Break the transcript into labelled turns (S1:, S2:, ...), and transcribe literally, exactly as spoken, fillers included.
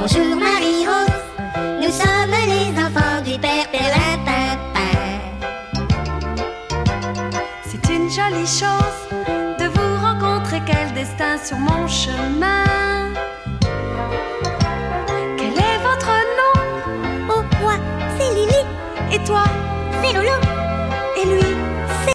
S1: Bonjour Marie-Rose, nous sommes les enfants du père Perlimpinpin.
S2: C'est une jolie chose de vous rencontrer, quel destin sur mon chemin.